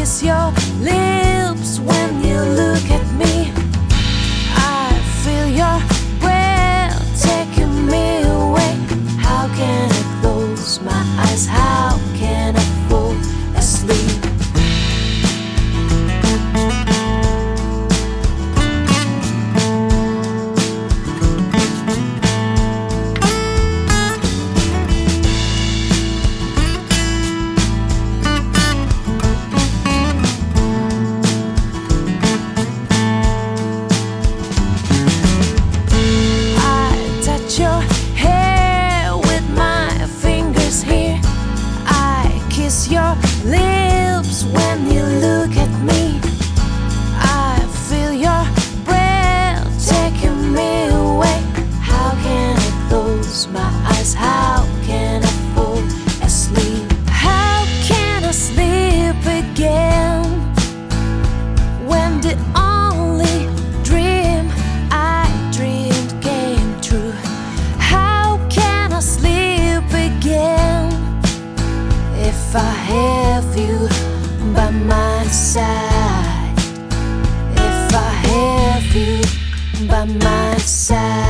kiss your lips when you look at me. I feel your breath taking me away. How can I close my eyes? How can I fall asleep? Your lips when you look at me. I feel your breath taking me away. How can I close my eyes? How can I fall asleep? How can I sleep again when the only dream I dreamed came true? How can I sleep again if I have you by my side? If I have you by my side.